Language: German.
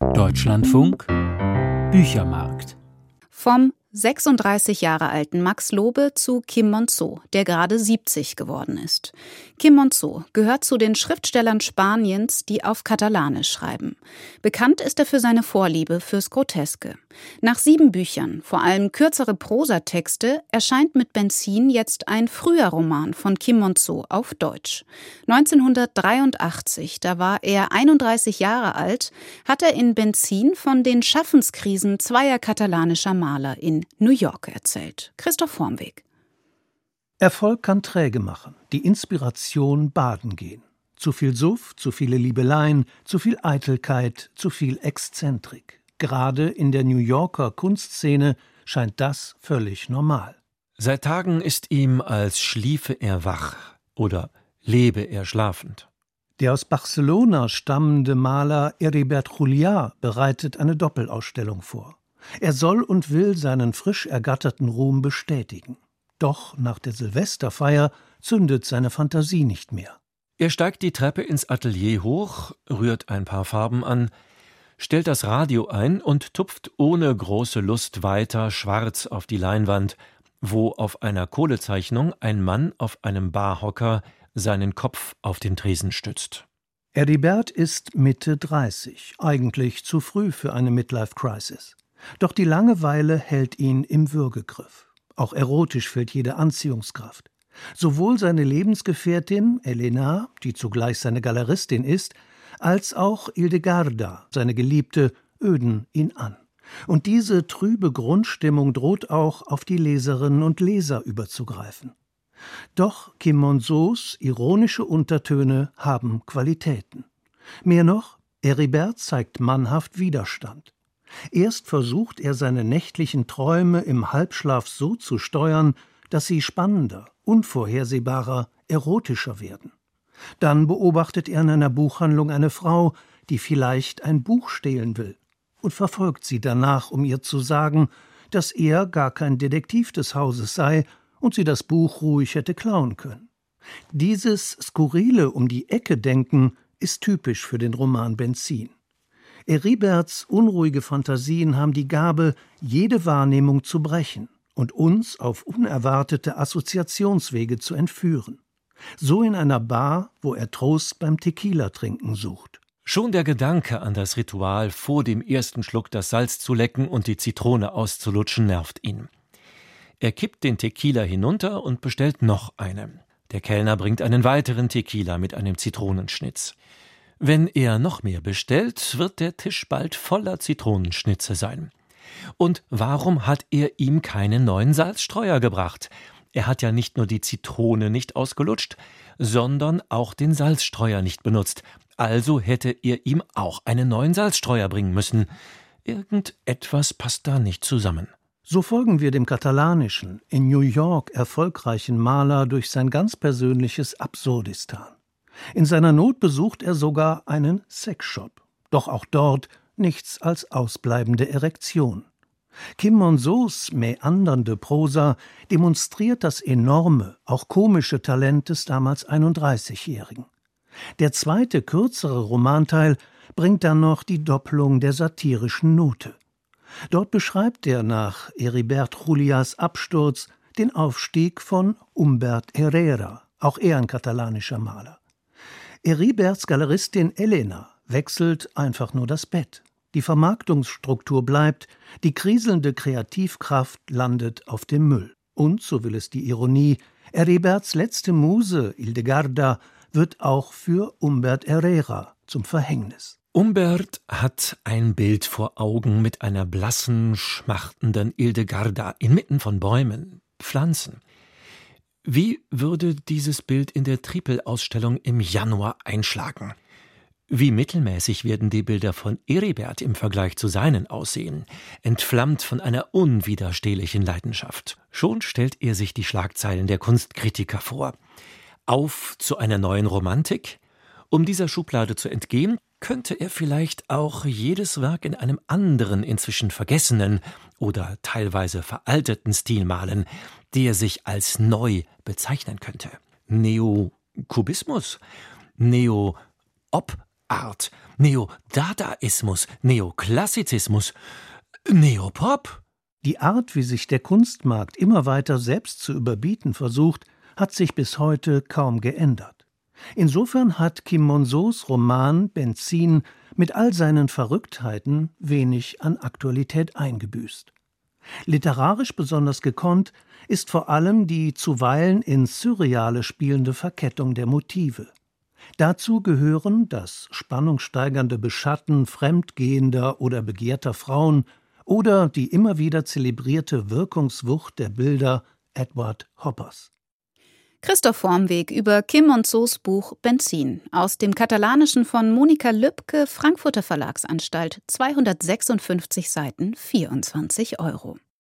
Deutschlandfunk Büchermarkt. Vom 36 Jahre alten Max Lobe zu Kim Monzó, der gerade 70 geworden ist. Kim Monzó gehört zu den Schriftstellern Spaniens, die auf Katalanisch schreiben. Bekannt ist er für seine Vorliebe fürs Groteske. Nach 7 Büchern, vor allem kürzere Prosatexte, erscheint mit Benzin jetzt ein früher Roman von Kim Monzó auf Deutsch. 1983, da war er 31 Jahre alt, hat er in Benzin von den Schaffenskrisen zweier katalanischer Maler in New York erzählt. Christoph Vormweg. Erfolg kann träge machen, die Inspiration baden gehen. Zu viel Suff, zu viele Liebeleien, zu viel Eitelkeit, zu viel Exzentrik. Gerade in der New Yorker Kunstszene scheint das völlig normal. Seit Tagen ist ihm, als schliefe er wach oder lebe er schlafend. Der aus Barcelona stammende Maler Heribert Juliá bereitet eine Doppelausstellung vor. Er soll und will seinen frisch ergatterten Ruhm bestätigen. Doch nach der Silvesterfeier zündet seine Fantasie nicht mehr. Er steigt die Treppe ins Atelier hoch, rührt ein paar Farben an, stellt das Radio ein und tupft ohne große Lust weiter schwarz auf die Leinwand, wo auf einer Kohlezeichnung ein Mann auf einem Barhocker seinen Kopf auf den Tresen stützt. Heribert ist Mitte 30, eigentlich zu früh für eine Midlife-Crisis. Doch die Langeweile hält ihn im Würgegriff. Auch erotisch fehlt jede Anziehungskraft. Sowohl seine Lebensgefährtin Elena, die zugleich seine Galeristin ist, als auch Hildegarda, seine Geliebte, öden ihn an. Und diese trübe Grundstimmung droht auch auf die Leserinnen und Leser überzugreifen. Doch Kim Monzós ironische Untertöne haben Qualitäten. Mehr noch, Heribert zeigt mannhaft Widerstand. Erst versucht er, seine nächtlichen Träume im Halbschlaf so zu steuern, dass sie spannender, unvorhersehbarer, erotischer werden. Dann beobachtet er in einer Buchhandlung eine Frau, die vielleicht ein Buch stehlen will, und verfolgt sie danach, um ihr zu sagen, dass er gar kein Detektiv des Hauses sei und sie das Buch ruhig hätte klauen können. Dieses skurrile Um-die-Ecke-Denken ist typisch für den Roman Benzin. Heriberts unruhige Fantasien haben die Gabe, jede Wahrnehmung zu brechen und uns auf unerwartete Assoziationswege zu entführen. So in einer Bar, wo er Trost beim Tequila-Trinken sucht. Schon der Gedanke an das Ritual, vor dem ersten Schluck das Salz zu lecken und die Zitrone auszulutschen, nervt ihn. Er kippt den Tequila hinunter und bestellt noch eine. Der Kellner bringt einen weiteren Tequila mit einem Zitronenschnitz. Wenn er noch mehr bestellt, wird der Tisch bald voller Zitronenschnitze sein. Und warum hat er ihm keinen neuen Salzstreuer gebracht? Er hat ja nicht nur die Zitrone nicht ausgelutscht, sondern auch den Salzstreuer nicht benutzt. Also hätte er ihm auch einen neuen Salzstreuer bringen müssen. Irgendetwas passt da nicht zusammen. So folgen wir dem katalanischen, in New York erfolgreichen Maler durch sein ganz persönliches Absurdistan. In seiner Not besucht er sogar einen Sexshop. Doch auch dort nichts als ausbleibende Erektion. Kim Monzós mäandernde Prosa demonstriert das enorme, auch komische Talent des damals 31-Jährigen. Der zweite, kürzere Romanteil bringt dann noch die Doppelung der satirischen Note. Dort beschreibt er nach Heribert Juliás Absturz den Aufstieg von Humbert Herrera, auch er ein katalanischer Maler. Heriberts Galeristin Elena wechselt einfach nur das Bett. Die Vermarktungsstruktur bleibt, die kriselnde Kreativkraft landet auf dem Müll. Und, so will es die Ironie, Heriberts letzte Muse, Hildegarda, wird auch für Humbert Herrera zum Verhängnis. Humbert hat ein Bild vor Augen mit einer blassen, schmachtenden Hildegarda inmitten von Bäumen, Pflanzen. Wie würde dieses Bild in der Tripel-Ausstellung im Januar einschlagen? Wie mittelmäßig werden die Bilder von Heribert im Vergleich zu seinen aussehen, entflammt von einer unwiderstehlichen Leidenschaft. Schon stellt er sich die Schlagzeilen der Kunstkritiker vor. Auf zu einer neuen Romantik? Um dieser Schublade zu entgehen, könnte er vielleicht auch jedes Werk in einem anderen, inzwischen vergessenen oder teilweise veralteten Stil malen, der sich als neu bezeichnen könnte. Neokubismus? Neo-Ob Neoart, Neodadaismus, Neoklassizismus, Neopop. Die Art, wie sich der Kunstmarkt immer weiter selbst zu überbieten versucht, hat sich bis heute kaum geändert. Insofern hat Kim Mon-soos Roman Benzin mit all seinen Verrücktheiten wenig an Aktualität eingebüßt. Literarisch besonders gekonnt ist vor allem die zuweilen ins Surreale spielende Verkettung der Motive. Dazu gehören das spannungssteigernde Beschatten fremdgehender oder begehrter Frauen oder die immer wieder zelebrierte Wirkungswucht der Bilder Edward Hoppers. Christoph Wormweg über Kim Mon-soos Buch Benzin aus dem Katalanischen von Monika Lübke, Frankfurter Verlagsanstalt, 256 Seiten, 24 €.